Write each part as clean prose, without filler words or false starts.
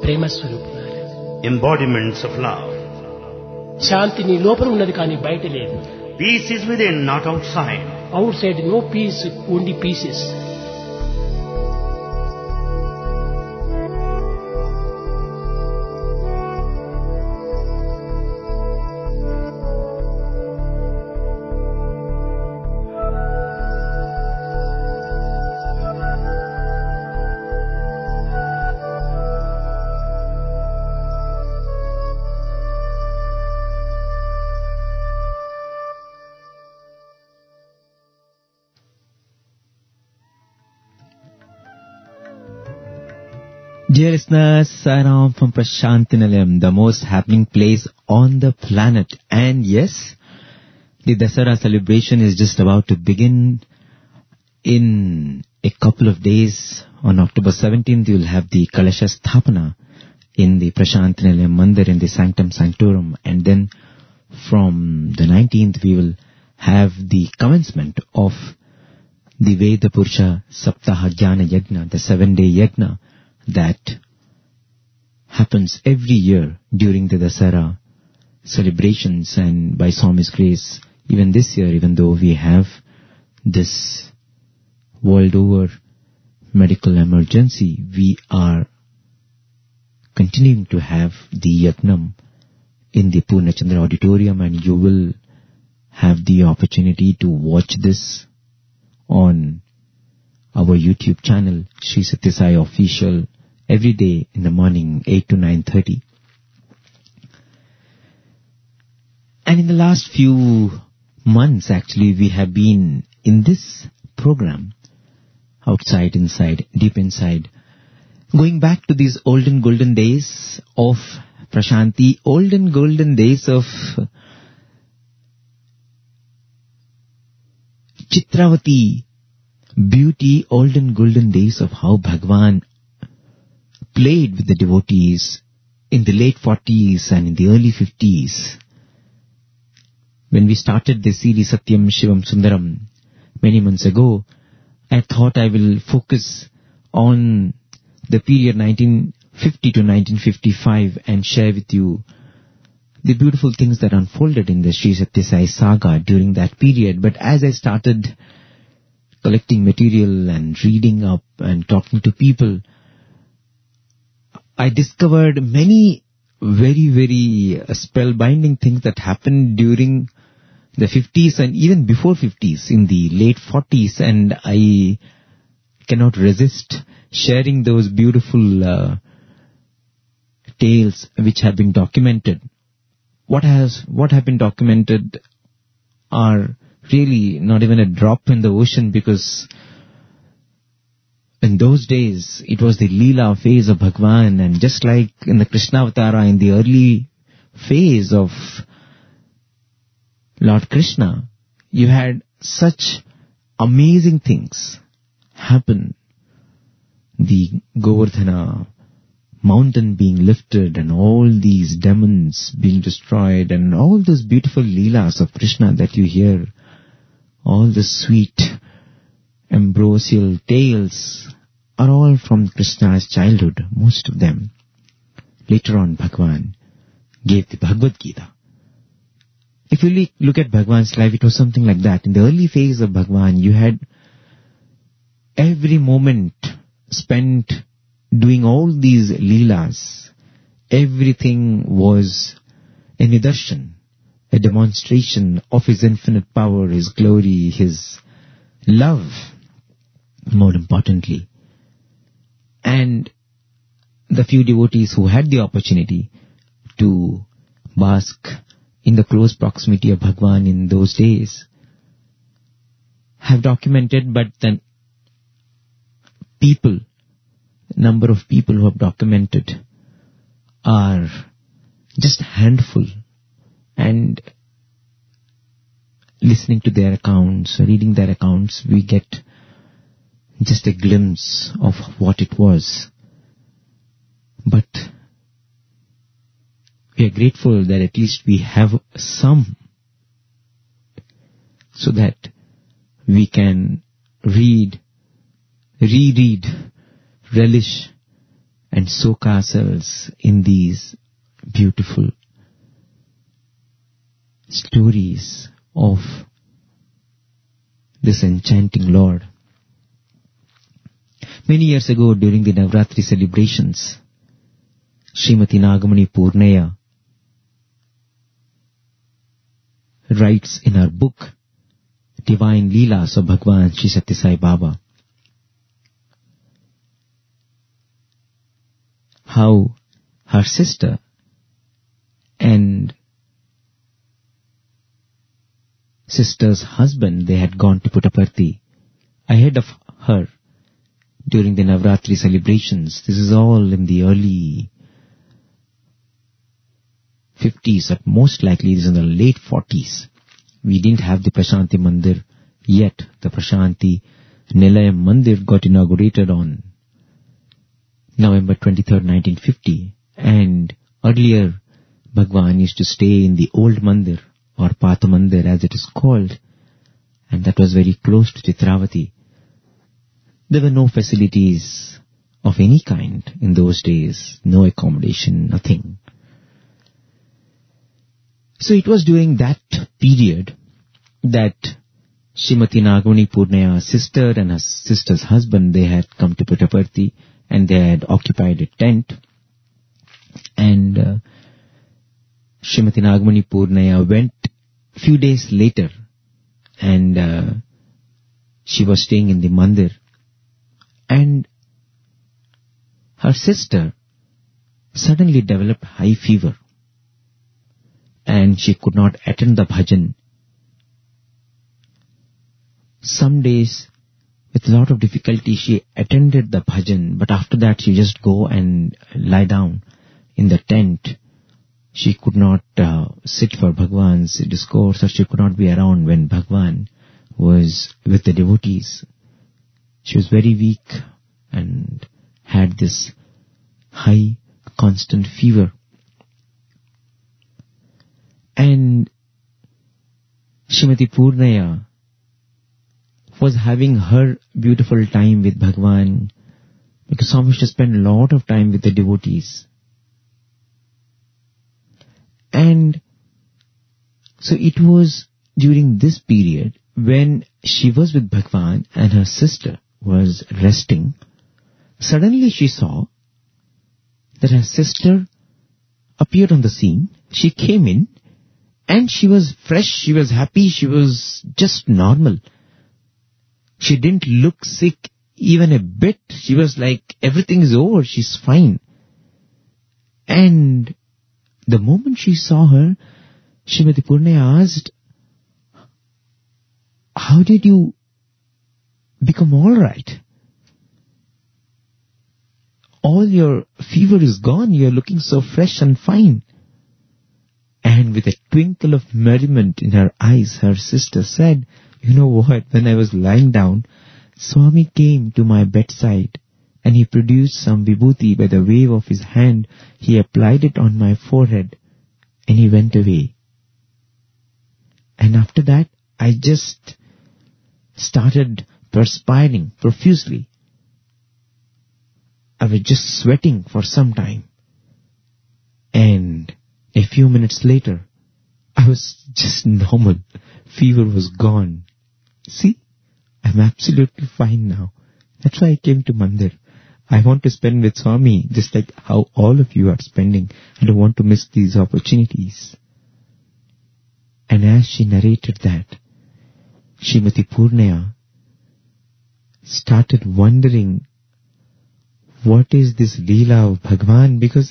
ప్రేమ స్వరూపులారా. embodiments of love. శాంతి నీ లోపల ఉన్నది కానీ బయట లేదు. Peace is within, not outside. Outside no peace, only pieces. Dear listeners, Sairam from Prashantinalayam, the most happening place on the planet. And yes, the Dasara celebration is just about to begin. In a couple of days, on October 17th, you will have the Kalasha Sthapana in the Prashantinalayam Mandir in the Sanctum Sanctorum. And then from the 19th, we will have the commencement of the Veda Purusha Saptaha Jnana Yajna, the 7-day Yajna, that happens every year during the Dasara celebrations. And by Swami's grace, even this year, even though we have this world over medical emergency, we are continuing to have the Yajnam in the Purnachandra Auditorium, and you will have the opportunity to watch this on our YouTube channel, Sri Satya Sai Official, every day in the morning, 8 to 9:30. And in the last few months, actually, we have been in this program, outside, inside, deep inside, going back to these olden golden days of Prashanti, olden golden days of Chitravati, beauty, olden golden days of how Bhagwan played with the devotees in the late 40s and in the early 50s. When we started the series Satyam Shivam Sundaram many months ago, I thought I will focus on the period 1950 to 1955 and share with you the beautiful things that unfolded in the Sri Satya Sai saga during that period. But as I started collecting material and reading up and talking to people, I discovered many very, very spellbinding things that happened during the 50s and even before 50s, in the late 40s, and I cannot resist sharing those beautiful tales which have been documented. What have been documented are really not even a drop in the ocean, because in those days it was the Leela phase of Bhagwan, and just like in the Krishna Avatara, in the early phase of Lord Krishna, you had such amazing things happen. The Govardhana mountain being lifted and all these demons being destroyed, and all those beautiful Leelas of Krishna that you hear, all the sweet ambrosial tales are all from Krishna's childhood, most of them. Later on, Bhagwan gave the Bhagavad Gita. If you look at Bhagwan's life, it was something like that. In the early phase of Bhagwan, you had every moment spent doing all these Leelas. Everything was a nidarshan, a demonstration of his infinite power, his glory, his love, more importantly. And the few devotees who had the opportunity to bask in the close proximity of Bhagwan in those days have documented, but the number of people who have documented are just a handful. And listening to their accounts, reading their accounts, we get just a glimpse of what it was. But we are grateful that at least we have some, so that we can read, reread, relish, and soak ourselves in these beautiful stories of this enchanting Lord. Many years ago, during the Navratri celebrations, Srimati Nagamani Purnaya writes in her book, Divine Leelas of Bhagwan Sri Satya Sai Baba, how her sister and sister's husband, they had gone to Puttaparthi ahead of her during the Navratri celebrations. This is all in the early 50s, or most likely it is in the late 40s. We didn't have the Prashanti Mandir yet. The Prashanti Nilayam Mandir got inaugurated on November 23rd, 1950. And earlier, Bhagwan used to stay in the old Mandir, or Patha Mandir as it is called, and that was very close to Chitravati. There were no facilities of any kind in those days, no accommodation, nothing. So it was during that period that Srimati Nagamani Purnaya's sister and her sister's husband, they had come to Puttaparthi and they had occupied a tent. And Srimati Nagamani Purnaya went a few days later, and she was staying in the mandir. And her sister suddenly developed high fever, and she could not attend the bhajan. Some days, with a lot of difficulty, she attended the bhajan, but after that she just go and lie down in the tent. She could not sit for Bhagwan's discourse, or she could not be around when Bhagwan was with the devotees. She was very weak and had this high, constant fever. And Srimati Purnaya was having her beautiful time with Bhagwan, because Swami used to spend a lot of time with the devotees. And so it was during this period when she was with Bhagwan and her sister was resting. Suddenly she saw that her sister appeared on the scene. She came in and she was fresh, she was happy, she was just normal. She didn't look sick even a bit. She was like, everything is over, she's fine. And the moment she saw her, Srimati Purnaya asked, how did you become all right? All your fever is gone, you're looking so fresh and fine. And with a twinkle of merriment in her eyes, her sister said, you know what, when I was lying down, Swami came to my bedside and he produced some vibhuti. By the wave of his hand, he applied it on my forehead and he went away. And after that, I just started perspiring profusely. I was just sweating for some time. And a few minutes later, I was just normal. Fever was gone. See, I'm absolutely fine now. That's why I came to Mandir. I want to spend with Swami, just like how all of you are spending. I don't want to miss these opportunities. And as she narrated that, Srimati Purnaya started wondering, what is this Leela of Bhagwan? Because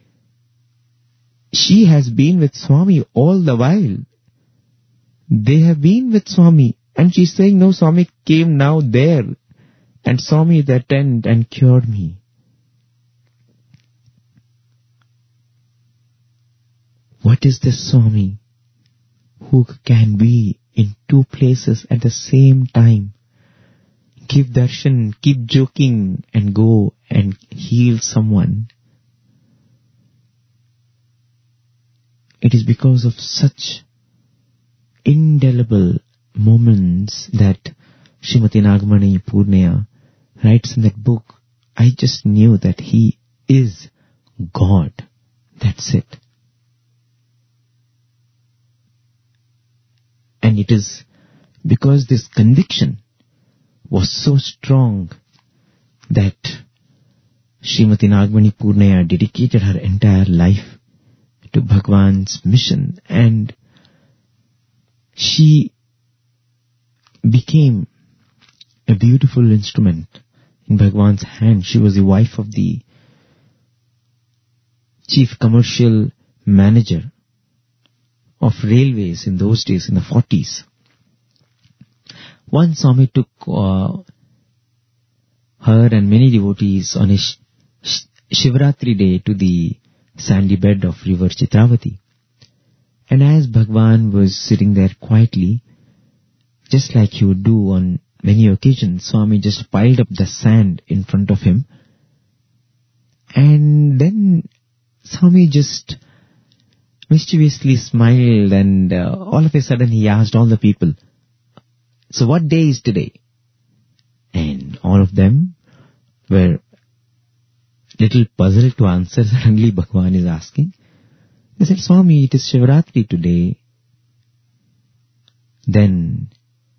she has been with Swami all the while. They have been with Swami. And she's saying, no, Swami came now there and saw me in the tent and cured me. What is this Swami who can be in two places at the same time? Give darshan, keep joking and go and heal someone. It is because of such indelible moments that Srimati Nagamani Purnaya writes in that book. I just knew that he is God. That's it. And it is because this conviction was so strong that Srimati Nagmani Purnaya dedicated her entire life to Bhagwan's mission, and she became a beautiful instrument in Bhagwan's hand. She was the wife of the chief commercial manager of railways in those days, in the 40s. Once Swami took her and many devotees on a Shivratri day to the sandy bed of river Chitravati. And as Bhagwan was sitting there quietly, just like he would do on many occasions, Swami just piled up the sand in front of him. And then Swami just mischievously smiled, and all of a sudden he asked all the people, "So what day is today?" And all of them were little puzzled to answer. Suddenly Bhagwan is asking. They said, "Swami, it is Shivratri today." Then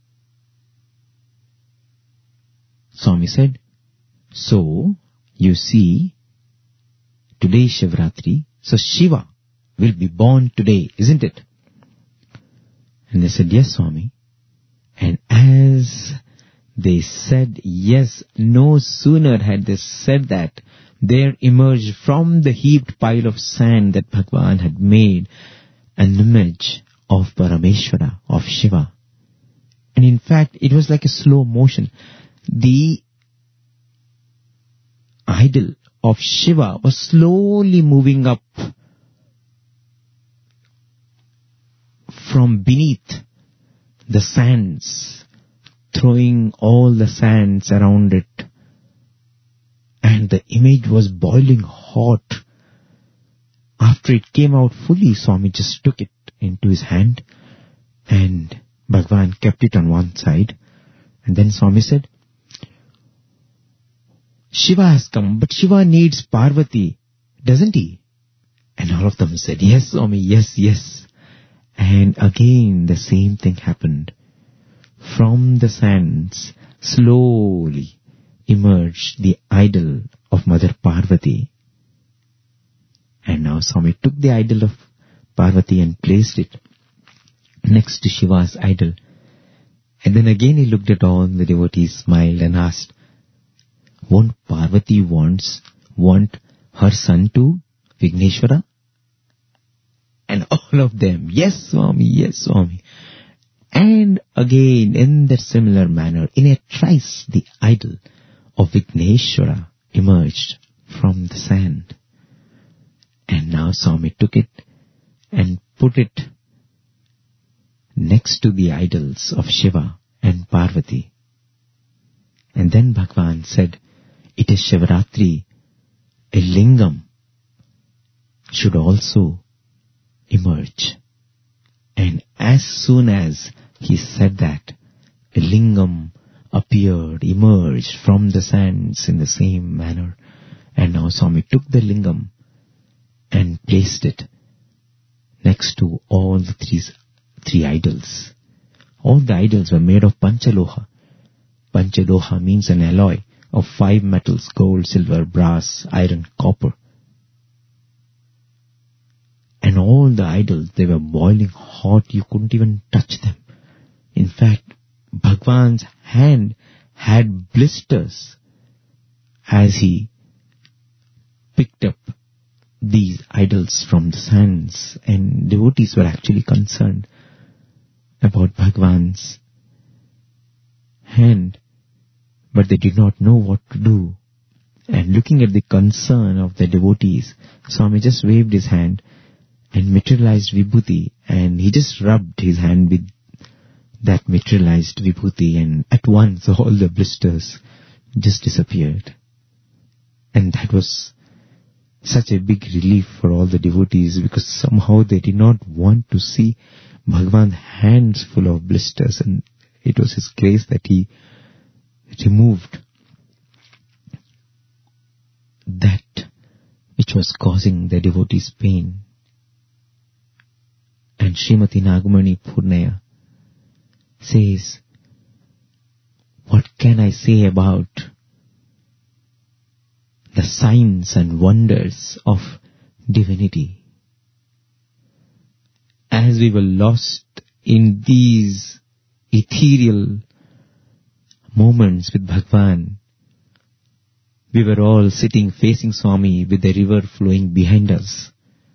Swami said, "So, you see, today is Shivratri, so Shiva will be born today, isn't it?" And they said, "Yes, Swami." And as they said yes, no sooner had they said that, there emerged from the heaped pile of sand that Bhagwan had made an image of Parameshwara, of Shiva. And in fact, it was like a slow motion. The idol of Shiva was slowly moving up from beneath the sands, throwing all the sands around it. And the image was boiling hot. After it came out fully, Swami just took it into his hand, and Bhagwan kept it on one side. And then Swami said, "Shiva has come, but Shiva needs Parvati, doesn't he?" And all of them said, "Yes, Swami, yes, yes." And again the same thing happened. From the sands, slowly emerged the idol of Mother Parvati. And now Swami took the idol of Parvati and placed it next to Shiva's idol. And then again he looked at all the devotees, smiled and asked, "Won't Parvati want her son too, Vigneshwara?" And all of them, "Yes, Swami, yes, Swami." And again, in that similar manner, in a trice, the idol of Vigneshwara emerged from the sand. And now Swami took it and put it next to the idols of Shiva and Parvati. And then Bhagwan said, "It is Shivratri, a lingam should also emerge." And as soon as he said that, a lingam appeared, emerged from the sands in the same manner. And now Swami took the lingam and placed it next to all the three idols. All the idols were made of Panchaloha. Panchaloha means an alloy of 5 metals: gold, silver, brass, iron, copper. And all the idols, they were boiling hot. You couldn't even touch them. In fact, Bhagwan's hand had blisters as he picked up these idols from the sands, and devotees were actually concerned about Bhagwan's hand, but they did not know what to do. And looking at the concern of the devotees, Swami just waved his hand and materialized Vibhuti, and he just rubbed his hand with that materialized Vibhuti, and at once all the blisters just disappeared. And that was such a big relief for all the devotees, because somehow they did not want to see Bhagwan's hands full of blisters, and it was his grace that he removed that which was causing the devotees pain. And Srimati Nagamani Purnaya says, what can I say about the signs and wonders of divinity? As we were lost in these ethereal moments with Bhagwan, we were all sitting facing Swami with the river flowing behind us.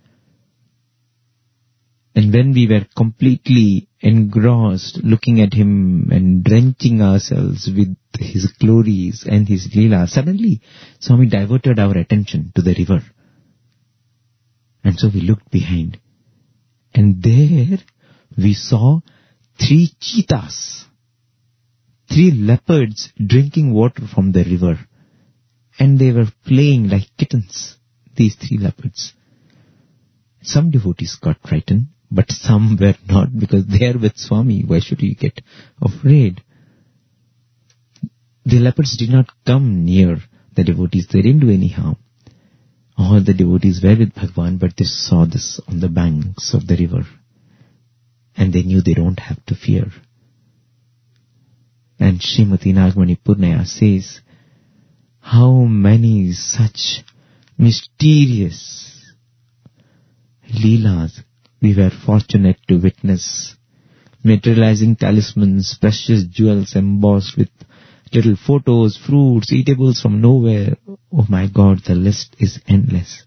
And when we were completely engrossed looking at him and drenching ourselves with his glories and his leela, suddenly Swami diverted our attention to the river. And so we looked behind. And there we saw 3 cheetahs, 3 leopards drinking water from the river. And they were playing like kittens, these 3 leopards. Some devotees got frightened, but some were not, because they are with Swami. Why should you get afraid? The leopards did not come near the devotees. They didn't do any harm. All the devotees were with Bhagwan, but they saw this on the banks of the river. And they knew they don't have to fear. And Srimati Nagamani Purnaya says, how many such mysterious leelas we were fortunate to witness. Materializing talismans, precious jewels embossed with little photos, fruits, eatables from nowhere. Oh my God, the list is endless.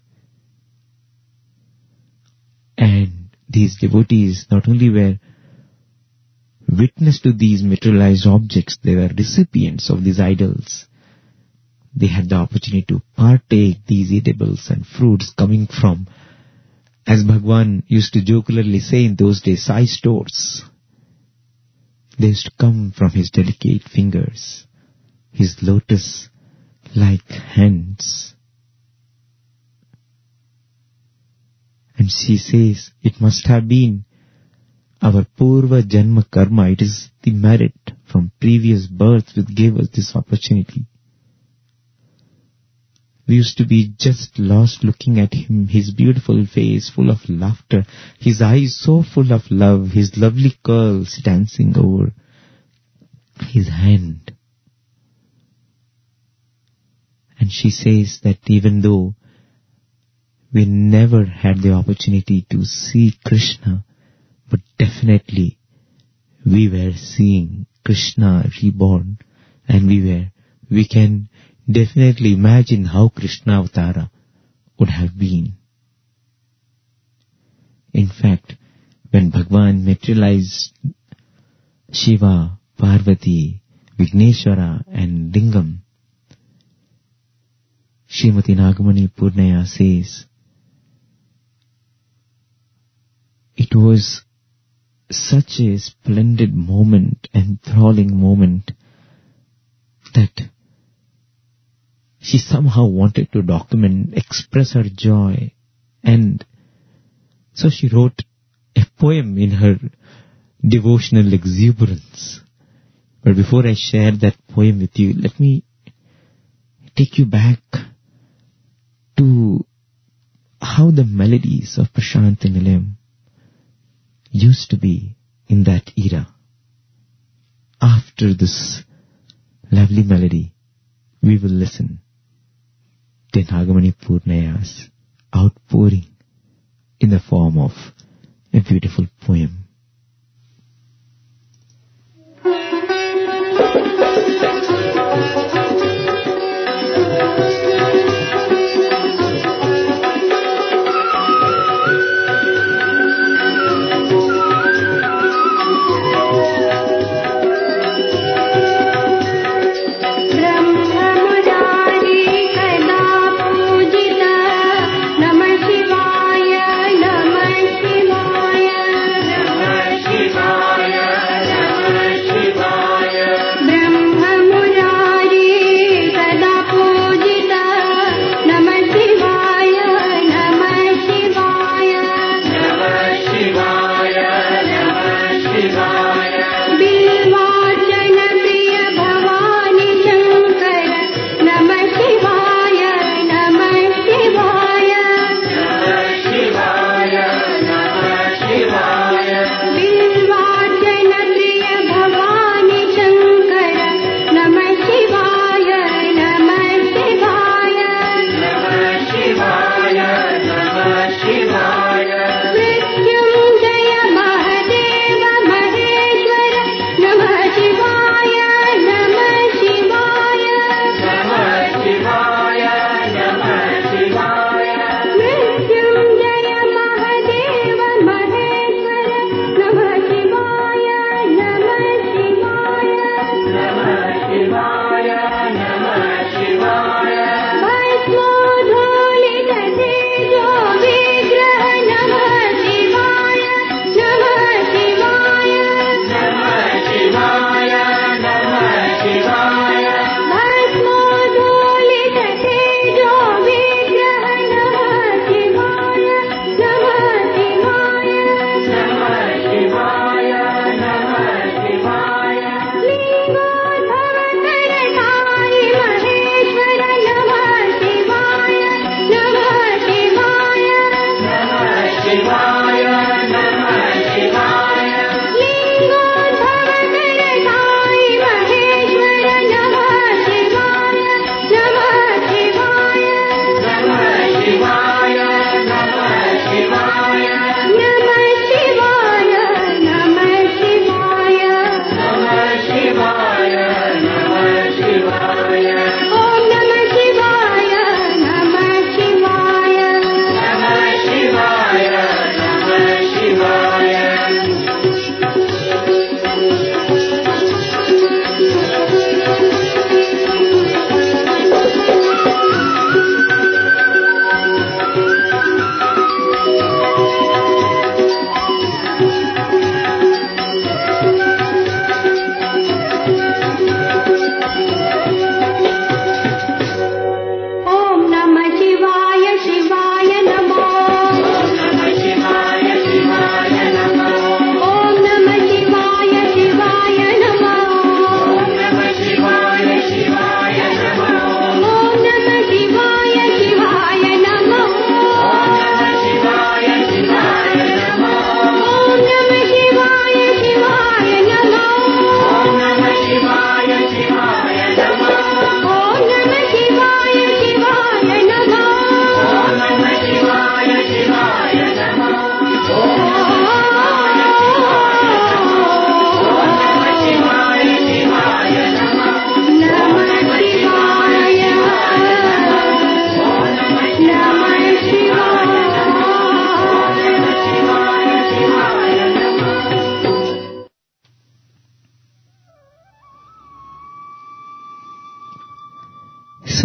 And these devotees not only were witness to these materialized objects, they were recipients of these idols. They had the opportunity to partake these eatables and fruits coming from, as Bhagwan used to jocularly say in those days, sai stores. They used to come from his delicate fingers, his lotus-like hands. And she says, it must have been our Purva Janma Karma. It is the merit from previous births which gave us this opportunity. We used to be just lost looking at him, his beautiful face full of laughter, his eyes so full of love, his lovely curls dancing over his hand. And she says that even though we never had the opportunity to see Krishna, but definitely we were seeing Krishna reborn, and we can definitely imagine how Krishna Avatara would have been. In fact, when Bhagwan materialized Shiva, Parvati, Vigneshwara and Lingam, Srimati Nagamani Purnaya says, it was such a splendid moment, enthralling moment, that she somehow wanted to document, express her joy, and so she wrote a poem in her devotional exuberance. But before I share that poem with you, let me take you back to how the melodies of Prashanthi Nilayam used to be in that era. After this lovely melody, we will listen to Nagamani Purnaya's outpouring in the form of a beautiful poem. Brahma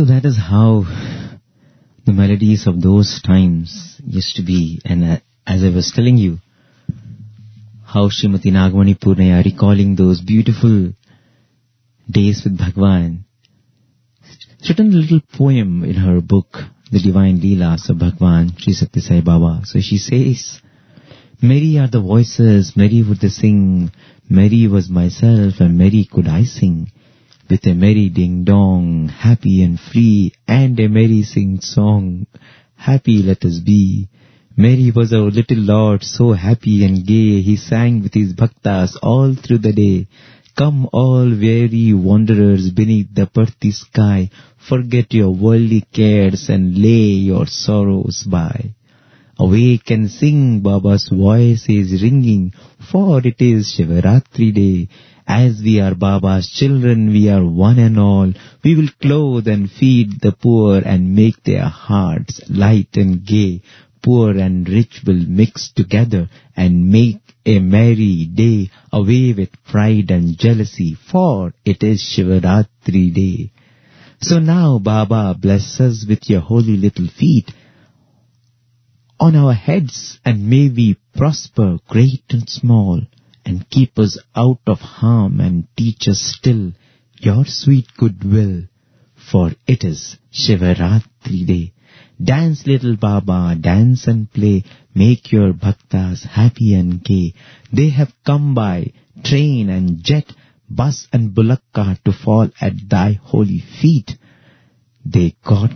So that is how the melodies of those times used to be. And as I was telling you, how Srimati Nagamani Purnaya, recalling those beautiful days with Bhagwan, she written a little poem in her book, The Divine Leelas of Bhagwan, Sri Satya Sai Baba. So she says, merry are the voices, merry would they sing, merry was myself and merry could I sing. With a merry ding-dong, happy and free, and a merry sing-song, happy let us be. Merry was our little Lord, so happy and gay, he sang with his bhaktas all through the day. Come all weary wanderers beneath the earthly sky, forget your worldly cares and lay your sorrows by. Awake and sing, Baba's voice is ringing, for it is Shivaratri day. As we are Baba's children, we are one and all. We will clothe and feed the poor and make their hearts light and gay. Poor and rich will mix together and make a merry day, away with pride and jealousy, for it is Shivaratri day. So now, Baba, bless us with your holy little feet on our heads, and may we prosper great and small, and keep us out of harm and teach us still your sweet goodwill, for it is Shivaratri day. Dance, little Baba, dance and play, make your bhaktas happy and gay. They have come by train and jet, bus and bullock cart to fall at thy holy feet. They got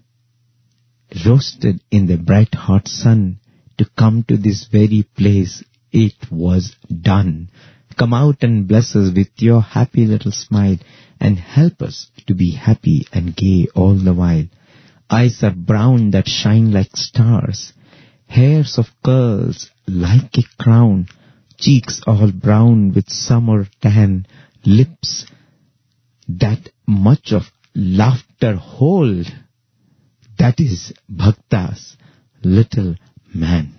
roasted in the bright hot sun to come to this very place. It was done. Come out and bless us with your happy little smile, and help us to be happy and gay all the while. Eyes are brown that shine like stars, hairs of curls like a crown, cheeks all brown with summer tan, lips that much of laughter hold. That is Bhakta's little man.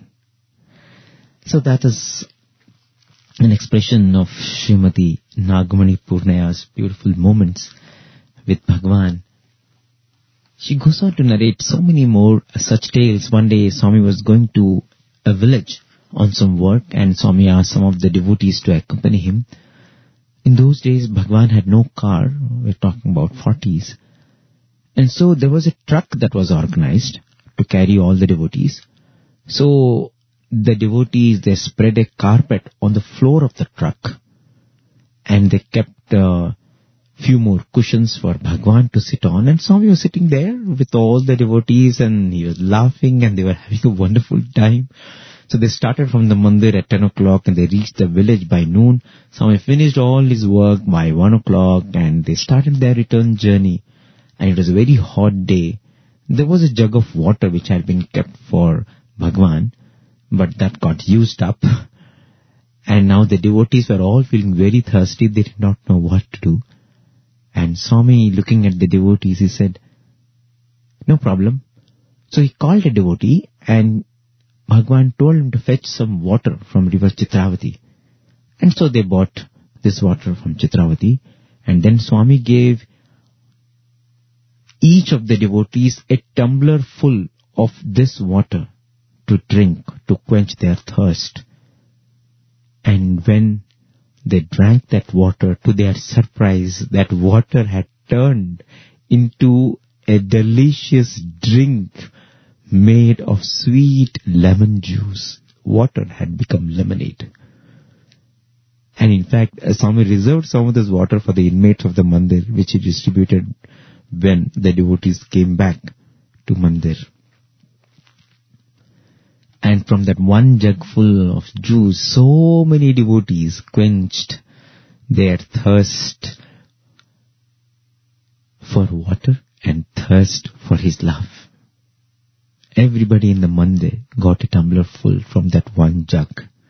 So that is an expression of Srimati Nagamani Purnaya's beautiful moments with Bhagwan. She goes on to narrate so many more such tales. One day Swami was going to a village on some work, and Swami asked some of the devotees to accompany him. In those days, Bhagwan had no car. We're talking about 40s. And so there was a truck that was organized to carry all the devotees. So the devotees, they spread a carpet on the floor of the truck, and they kept few more cushions for Bhagwan to sit on, and Swami was sitting there with all the devotees, and he was laughing, and they were having a wonderful time. So they started from the mandir at 10 o'clock, and they reached the village by noon. Swami finished all his work by 1 o'clock, and they started their return journey. And it was a very hot day. There was a jug of water which had been kept for Bhagwan, but that got used up. And now the devotees were all feeling very thirsty. They did not know what to do. And Swami, looking at the devotees, he said, no problem. So he called a devotee, and Bhagwan told him to fetch some water from river Chitravati. And so they bought this water from Chitravati, and then Swami gave each of the devotees a tumbler full of this water to drink, to quench their thirst. And when they drank that water, to their surprise, that water had turned into a delicious drink made of sweet lemon juice. Water had become lemonade. And in fact, Swami reserved some of this water for the inmates of the mandir, which he distributed when the devotees came back to mandir. And from that one jug full of juice, so many devotees quenched their thirst for water and thirst for his love. Everybody in the mandir got a tumbler full from that one jug.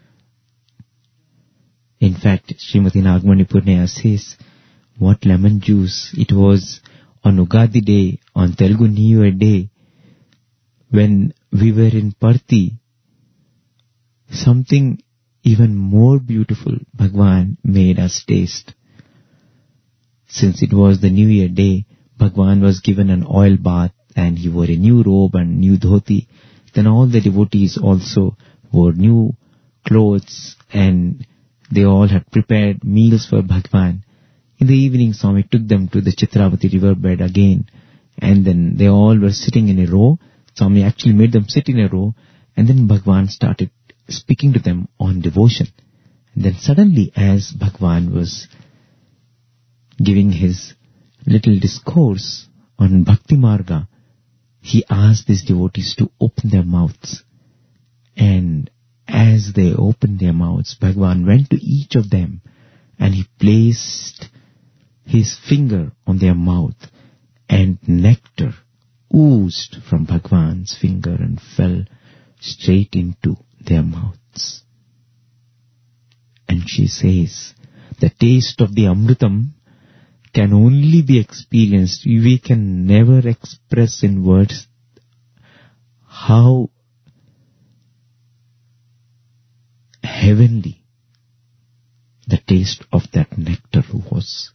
In fact, Srimati Nagamani Purnaya says, what lemon juice! It was on Ugadi day, on Telugu New Year day, when we were in Parthi. Something even more beautiful Bhagwan made us taste. Since it was the New Year day, Bhagwan was given an oil bath and he wore a new robe and new dhoti. Then all the devotees also wore new clothes and they all had prepared meals for Bhagwan. In the evening, Swami took them to the Chitravati riverbed again, and then they all were sitting in a row. Swami actually made them sit in a row, and then Bhagwan started speaking to them on devotion. And then suddenly, as Bhagwan was giving his little discourse on Bhakti Marga, he asked these devotees to open their mouths. And as they opened their mouths, Bhagwan went to each of them and he placed his finger on their mouth, and nectar oozed from Bhagwan's finger and fell straight into their mouths. And she says, the taste of the Amritam can only be experienced. We can never express in words how heavenly the taste of that nectar was.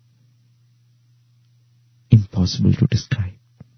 Impossible to describe.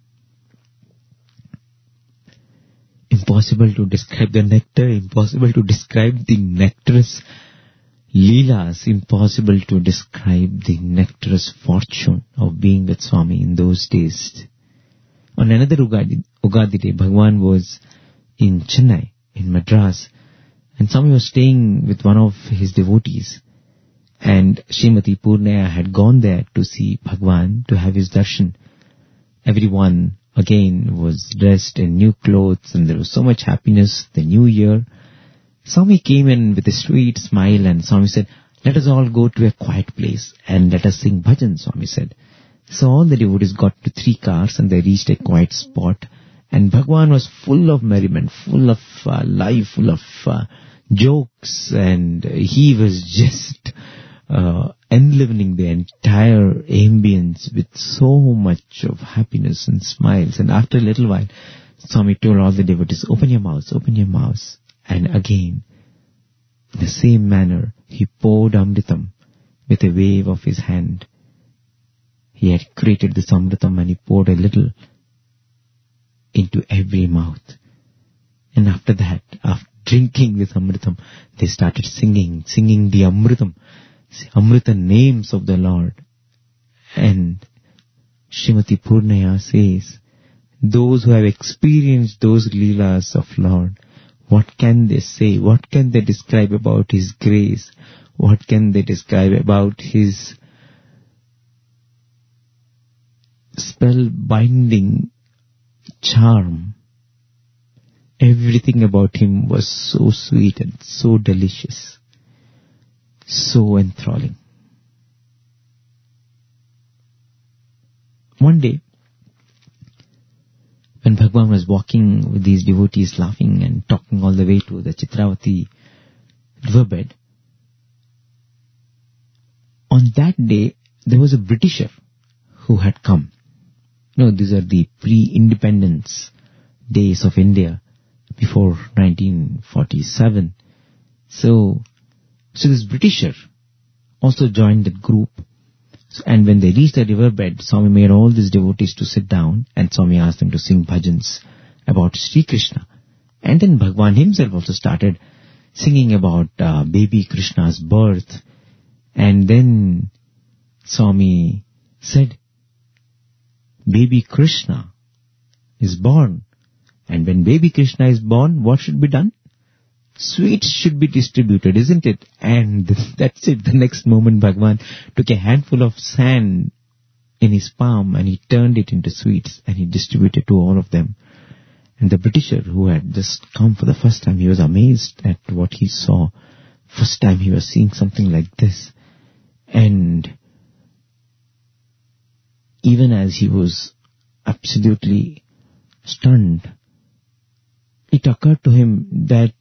Impossible to describe the nectar, impossible to describe the nectarous Leelas, impossible to describe the nectarous fortune of being with Swami in those days. On another Ugadi day, Bhagwan was in Chennai, in Madras, and Swami was staying with one of his devotees. And Srimati Purnaya had gone there to see Bhagwan, to have his darshan. Everyone again was dressed in new clothes and there was so much happiness, the new year. Swami came in with a sweet smile and Swami said, let us all go to a quiet place and let us sing bhajan, Swami said. So all the devotees got to 3 cars and they reached a quiet spot. And Bhagwan was full of merriment, full of life, full of jokes, and he was just enlivening the entire ambience with so much of happiness and smiles. And after a little while, Swami told all the devotees, open your mouths, open your mouths. And again, in the same manner, he poured Amritam with a wave of his hand. He had created this Amritam and he poured a little into every mouth. And after that, after drinking this Amritam, they started singing the Amrita names of the Lord. And Srimati Purnaya says, those who have experienced those Leelas of Lord, what can they say? What can they describe about His grace? What can they describe about His spell-binding charm? Everything about Him was so sweet and so delicious, so enthralling. One day, when Bhagwan was walking with these devotees, laughing and talking all the way to the Chitravati riverbed, on that day, there was a Britisher who had come. These are the pre-independence days of India, before 1947. So this Britisher also joined that group. And when they reached the riverbed, Swami made all these devotees to sit down and Swami asked them to sing bhajans about Sri Krishna. And then Bhagwan himself also started singing about baby Krishna's birth. And then Swami said, baby Krishna is born. And when baby Krishna is born, what should be done? Sweets should be distributed, isn't it? And that's it. The next moment, Bhagwan took a handful of sand in his palm and he turned it into sweets and he distributed to all of them. And the Britisher who had just come for the first time, he was amazed at what he saw. First time he was seeing something like this. And even as he was absolutely stunned, it occurred to him that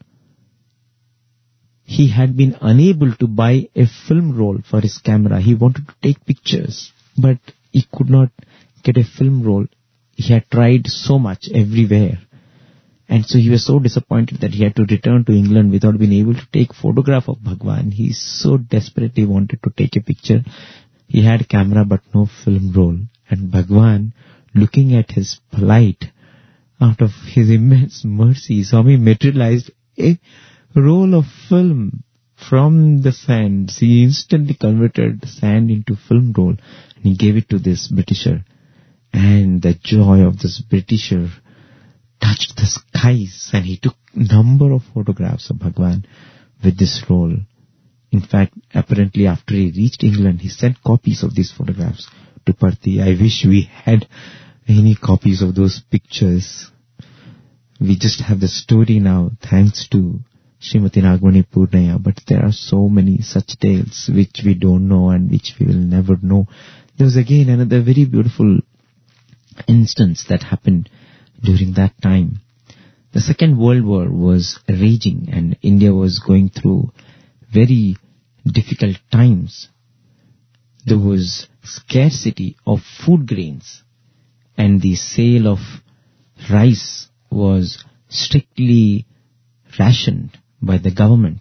he had been unable to buy a film roll for his camera. He wanted to take pictures, but he could not get a film roll. He had tried so much everywhere. And so he was so disappointed that he had to return to England without being able to take photograph of Bhagwan. He so desperately wanted to take a picture. He had a camera but no film roll. And Bhagwan, looking at his plight, out of his immense mercy, Swami materialized a roll of film from the sand. He instantly converted sand into film roll and he gave it to this Britisher. And the joy of this Britisher touched the skies, and he took number of photographs of Bhagwan with this roll. In fact, apparently after he reached England, he sent copies of these photographs to Parthi. I wish we had any copies of those pictures. We just have the story now, thanks to Srimati Nagmani Purnaya, but there are so many such tales which we don't know and which we will never know. There was again another very beautiful instance that happened during that time. The Second World War was raging and India was going through very difficult times. There was scarcity of food grains and the sale of rice was strictly rationed by the government.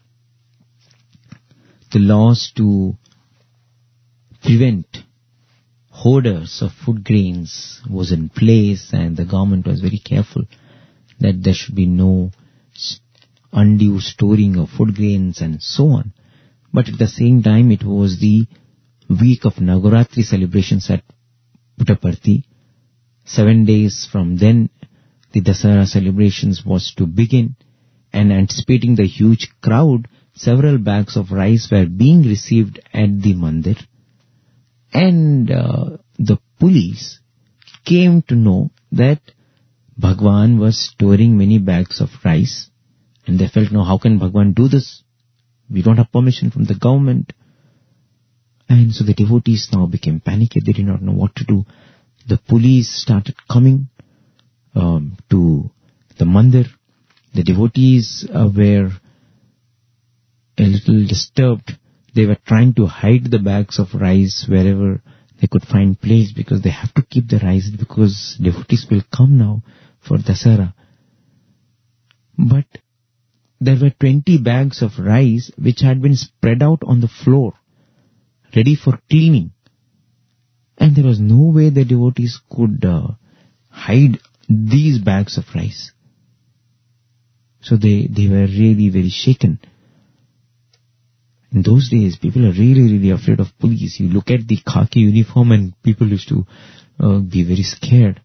The laws to prevent hoarders of food grains was in place, and the government was very careful that there should be no undue storing of food grains and so on. But at the same time, it was the week of Navaratri celebrations at Puttaparthi. 7 days from then, the Dasara celebrations was to begin, and anticipating the huge crowd, several bags of rice were being received at the mandir. And the police came to know that Bhagwan was storing many bags of rice, and they felt, no, how can Bhagwan do this? We don't have permission from the government. And so the devotees now became panicked. They did not know what to do. The police started coming to the mandir. The devotees were a little disturbed. They were trying to hide the bags of rice wherever they could find place, because they have to keep the rice because devotees will come now for Dasara. But there were 20 bags of rice which had been spread out on the floor, ready for cleaning. And there was no way the devotees could hide these bags of rice. So they were really very shaken. In those days, people are really, really afraid of police. You look at the khaki uniform and people used to be very scared.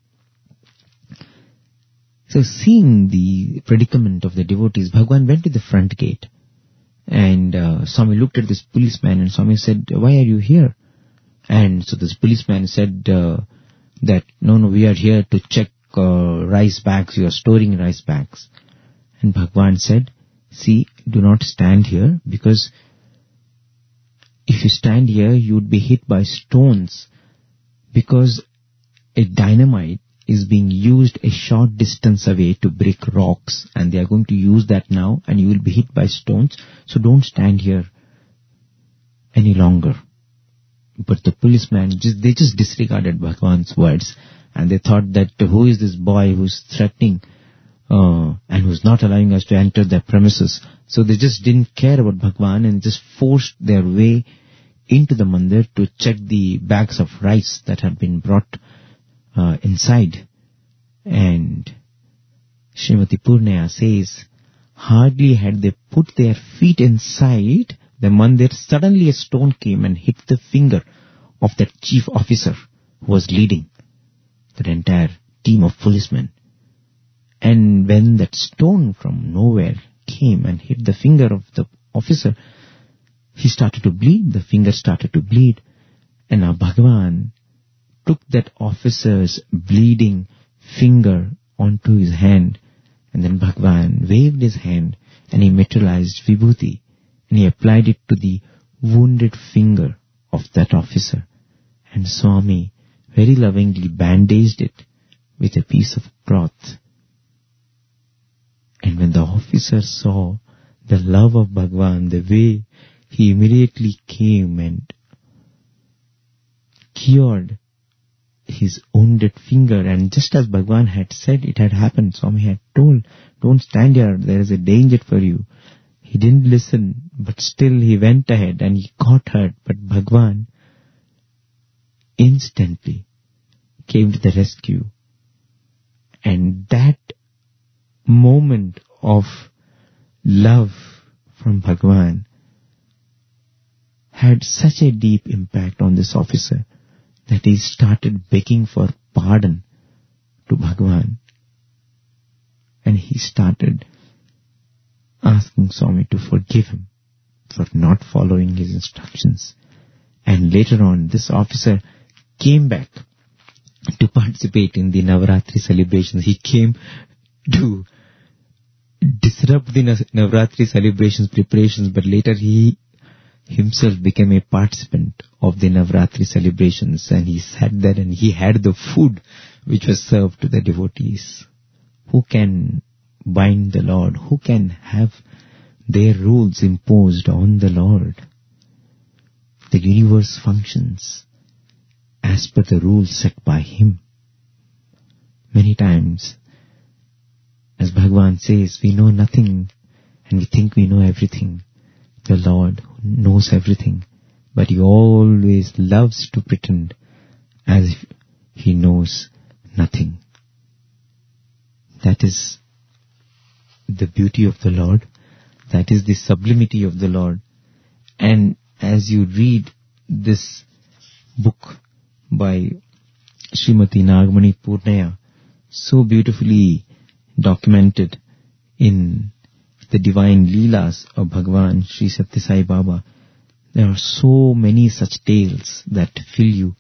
So seeing the predicament of the devotees, Bhagwan went to the front gate. And Swami looked at this policeman and Swami said, why are you here? And so this policeman said that, no, we are here to check rice bags. You are storing rice bags. And Bhagwan said, see, do not stand here, because if you stand here, you would be hit by stones, because a dynamite is being used a short distance away to break rocks, and they are going to use that now, and you will be hit by stones. So don't stand here any longer. But the policeman, they just disregarded Bhagwan's words, and they thought that who is this boy who's threatening and who's not allowing us to enter their premises. So they just didn't care about Bhagwan and just forced their way into the mandir to check the bags of rice that had been brought inside. And Srimati Purnaya says, hardly had they put their feet inside the mandir, suddenly a stone came and hit the finger of that chief officer who was leading that entire team of policemen. And when that stone from nowhere came and hit the finger of the officer, he started to bleed, the finger started to bleed. And now Bhagwan took that officer's bleeding finger onto his hand, and then Bhagwan waved his hand and he materialized Vibhuti, and he applied it to the wounded finger of that officer. And Swami very lovingly bandaged it with a piece of cloth. And when the officer saw the love of Bhagwan, the way he immediately came and cured his wounded finger, and just as Bhagwan had said it had happened, Swami had told, don't stand here, there is a danger for you. He didn't listen, but still he went ahead and he got hurt. But Bhagwan instantly came to the rescue. And that moment of love from Bhagwan had such a deep impact on this officer that he started begging for pardon to Bhagwan. And he started asking Swami to forgive him for not following his instructions. And later on, this officer came back to participate in the Navaratri celebrations. He came to disrupt the Navaratri celebrations preparations, but later he himself became a participant of the Navaratri celebrations, and he sat there and he had the food which was served to the devotees. Who can bind the Lord? Who can have their rules imposed on the Lord? The universe functions as per the rules set by Him. Many times, as Bhagavan says, we know nothing and we think we know everything. The Lord knows everything, but He always loves to pretend as if He knows nothing. That is the beauty of the Lord. That is the sublimity of the Lord. And as you read this book by Srimati Nagamani Purnaya, so beautifully documented in the divine Leelas of Bhagavan Sri Satya Sai Baba, there are so many such tales that fill you.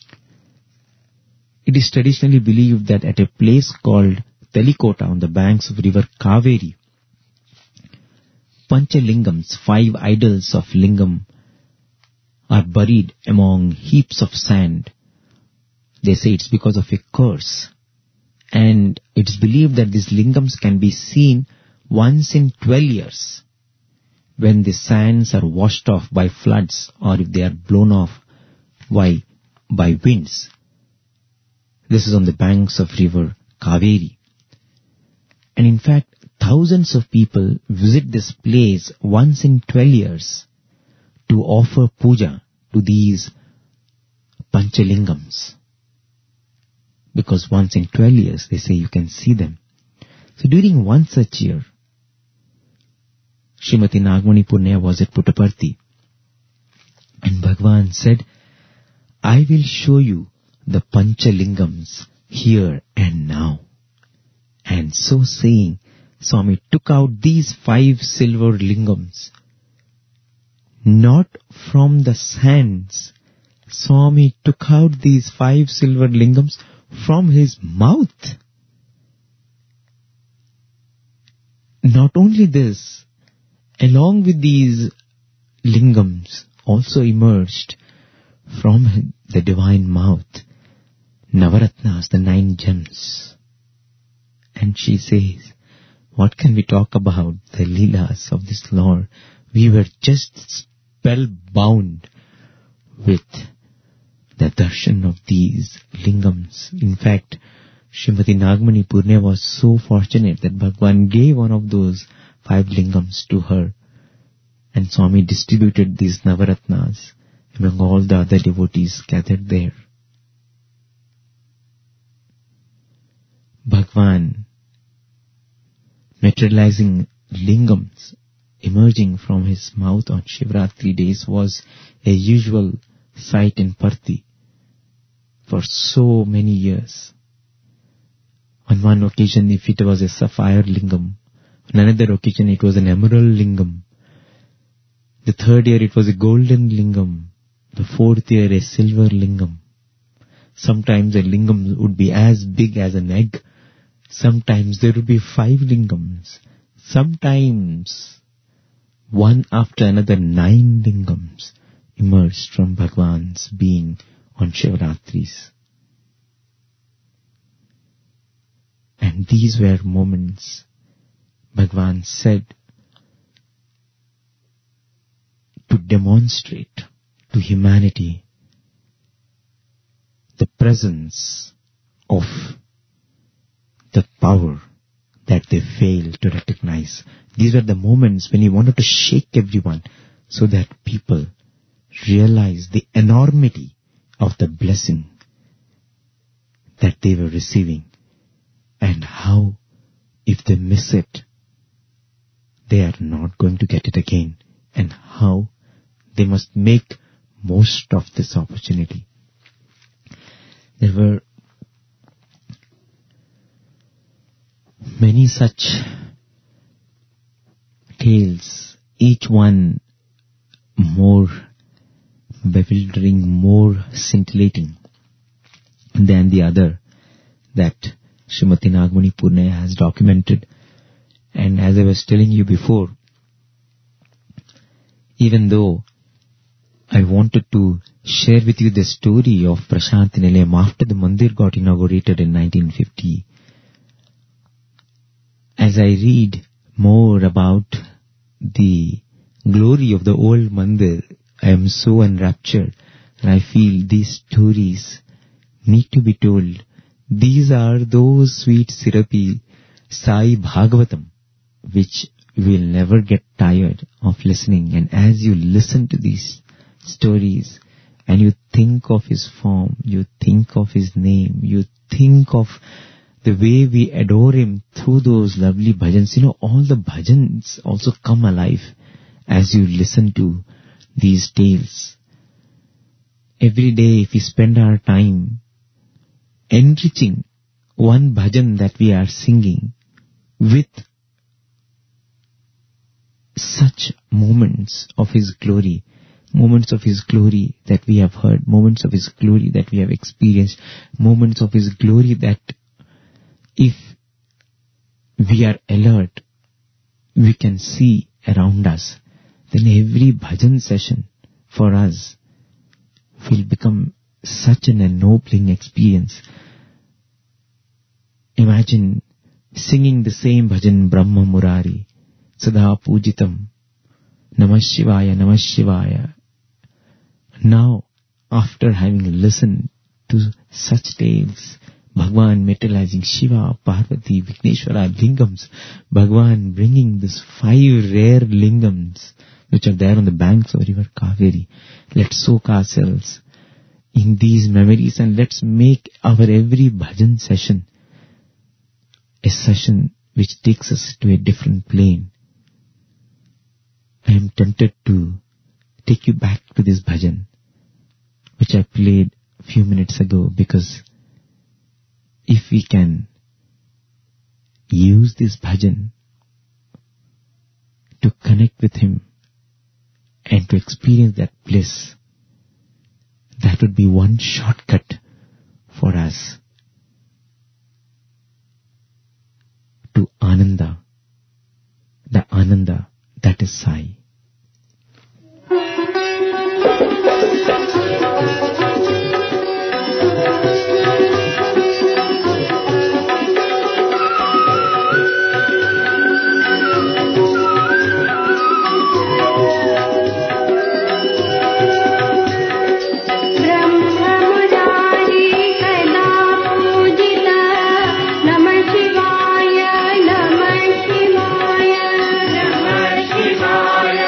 It is traditionally believed that at a place called Talikota on the banks of river Kaveri, Panchalingams, 5 idols of Lingam, are buried among heaps of sand. They say it's because of a curse. And it's believed that these lingams can be seen once in 12 years when the sands are washed off by floods or if they are blown off by winds. This is on the banks of river Kaveri. And in fact, thousands of people visit this place once in 12 years to offer puja to these Panchalingams. Because once in 12 years, they say you can see them. So during one such year, Srimati Nagamani Purnaya was at Puttaparthi. And Bhagavan said, I will show you the Panchalingams here and now. And so saying, Swami took out these 5 silver lingams. Not from the sands. Swami took out these 5 silver lingams from his mouth. Not only this, along with these lingams also emerged from the divine mouth Navaratnas, the 9 gems. And she says, what can we talk about the Leelas of this Lord? We were just spellbound with the darshan of these lingams. In fact, Srimati Nagamani Purnaya was so fortunate that Bhagavan gave one of those 5 lingams to her. And Swami distributed these Navaratnas among all the other devotees gathered there. Bhagavan materializing lingams emerging from his mouth on Shivratri days was a usual sight in Parthi for so many years. On one occasion, if it was a sapphire lingam, on another occasion it was an emerald lingam. The third year it was a golden lingam. The fourth year a silver lingam. Sometimes a lingam would be as big as an egg. Sometimes there would be 5 lingams. Sometimes one after another 9 lingams emerged from Bhagavan's being on Shivratris. And these were moments, Bhagavan said, to demonstrate to humanity the presence of the power that they failed to recognize. These were the moments when he wanted to shake everyone so that people realize the enormity of the blessing that they were receiving, and how, if they miss it, they are not going to get it again, and how they must make most of this opportunity. There were many such tales, each one more bewildering, more scintillating than the other, that Srimati Nagmani Purne has documented. And as I was telling you before, even though I wanted to share with you the story of Prashanti Nilayam after the mandir got inaugurated in 1950, as I read more about the glory of the old mandir, I am so enraptured, and I feel these stories need to be told. These are those sweet syrupy Sai Bhagavatam which will never get tired of listening. And as you listen to these stories and you think of his form, you think of his name, you think of the way we adore him through those lovely bhajans, all the bhajans also come alive as you listen to these tales. Every day, if we spend our time enriching one bhajan that we are singing with such moments of his glory that we have heard, moments of his glory that we have experienced, moments of his glory that if we are alert, we can see around us, then every bhajan session for us will become such an ennobling experience. Imagine singing the same bhajan, Brahma Murari, Sada Pujitam, Namah Shivaya, Namah Shivaya. Now, after having listened to such tales, Bhagwan materializing Shiva, Parvati, Vigneshwara lingams, Bhagwan bringing these 5 rare lingams which are there on the banks of river Kaveri. Let's soak ourselves in these memories and let's make our every bhajan session a session which takes us to a different plane. I am tempted to take you back to this bhajan which I played a few minutes ago, because if we can use this bhajan to connect with him and to experience that bliss, that would be one shortcut for us to Ananda, the Ananda that is Sai. Namah Shivaya,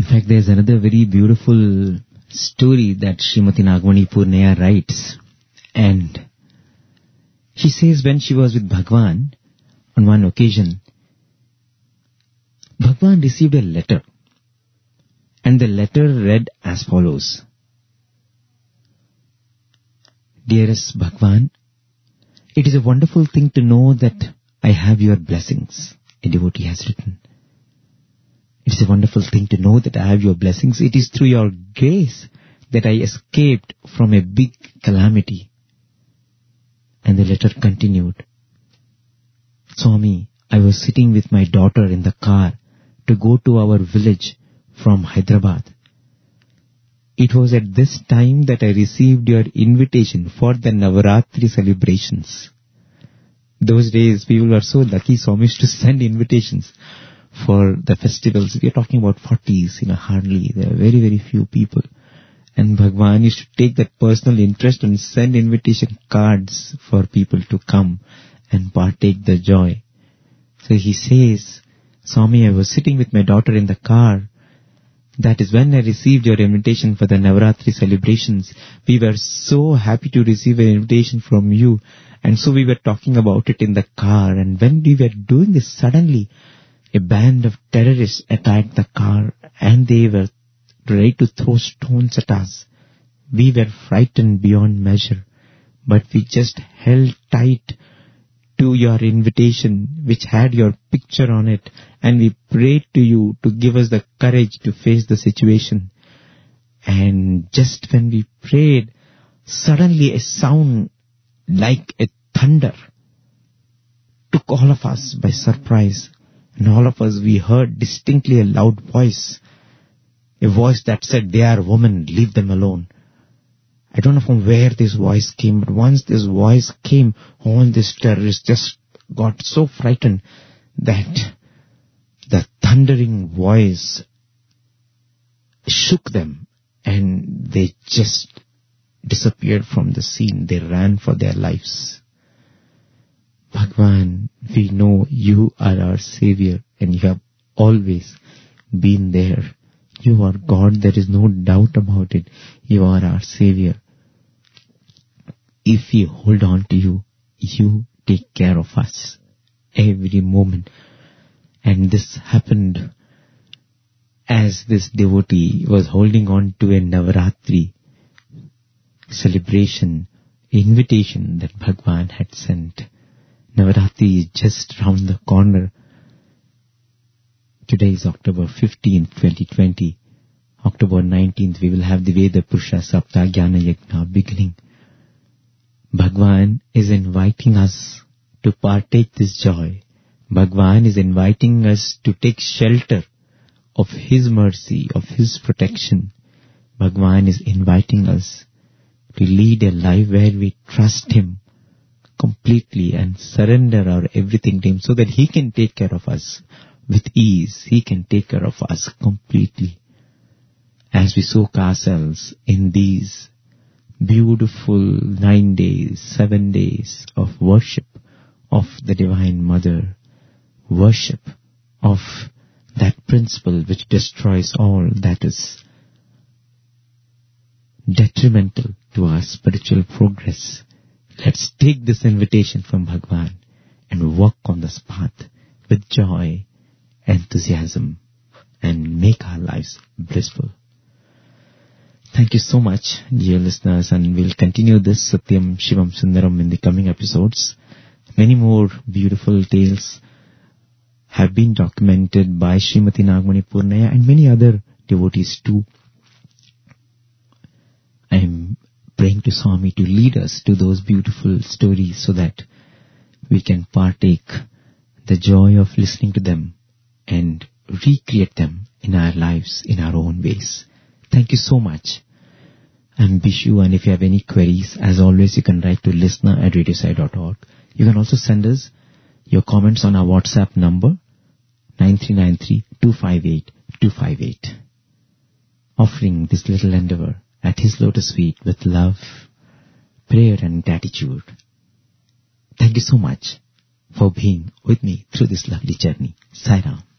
In fact, there's another very beautiful story that Srimati Nagmani Purnaya writes. And she says when she was with Bhagwan, on one occasion, Bhagwan received a letter. And the letter read as follows. Dearest Bhagwan, it is a wonderful thing to know that I have your blessings, a devotee has written. It is a wonderful thing to know that I have your blessings. It is through your grace that I escaped from a big calamity. And the letter continued. Swami, I was sitting with my daughter in the car to go to our village from Hyderabad. It was at this time that I received your invitation for the Navaratri celebrations. Those days people were so lucky, Swamis, to send invitations for the festivals. We are talking about 40s, hardly. There are very, very few people. And Bhagwan used to take that personal interest and send invitation cards for people to come and partake the joy. So he says, Swami, I was sitting with my daughter in the car. That is when I received your invitation for the Navaratri celebrations. We were so happy to receive an invitation from you. And so we were talking about it in the car. And when we were doing this, suddenly a band of terrorists attacked the car and they were ready to throw stones at us. We were frightened beyond measure, but we just held tight to your invitation which had your picture on it, and we prayed to you to give us the courage to face the situation. And just when we prayed, suddenly a sound like a thunder took all of us by surprise. And all of us, we heard distinctly a loud voice. A voice that said, they are women, leave them alone. I don't know from where this voice came, but once this voice came, all these terrorists just got so frightened that the thundering voice shook them and they just disappeared from the scene. They ran for their lives. Bhagwan, we know you are our Savior and you have always been there. You are God, there is no doubt about it. You are our Savior. If we hold on to you, you take care of us every moment. And this happened as this devotee was holding on to a Navaratri celebration, invitation that Bhagwan had sent. Navaratri is just round the corner. Today is October 15th, 2020. October 19th, we will have the Veda Purusha Sapta Jnana Yajna beginning. Bhagwan is inviting us to partake this joy. Bhagwan is inviting us to take shelter of His mercy, of His protection. Bhagwan is inviting us to lead a life where we trust Him completely and surrender our everything to Him so that He can take care of us with ease. He can take care of us completely. As we soak ourselves in these beautiful 9 days, 7 days of worship of the Divine Mother, worship of that principle which destroys all that is detrimental to our spiritual progress. Let's take this invitation from Bhagwan and walk on this path with joy, enthusiasm, and make our lives blissful. Thank you so much, dear listeners, and we'll continue this Satyam Shivam Sundaram in the coming episodes. Many more beautiful tales have been documented by Srimati Nagmani Purnaya and many other devotees too. I am praying to Swami to lead us to those beautiful stories so that we can partake the joy of listening to them and recreate them in our lives in our own ways. Thank you so much. I'm Bishu, and if you have any queries, as always, you can write to listener@radiosai.org. You can also send us your comments on our WhatsApp number 9393-258-258. Offering this little endeavor at His lotus feet with love, prayer and gratitude. Thank you so much for being with me through this lovely journey. Sai Ram.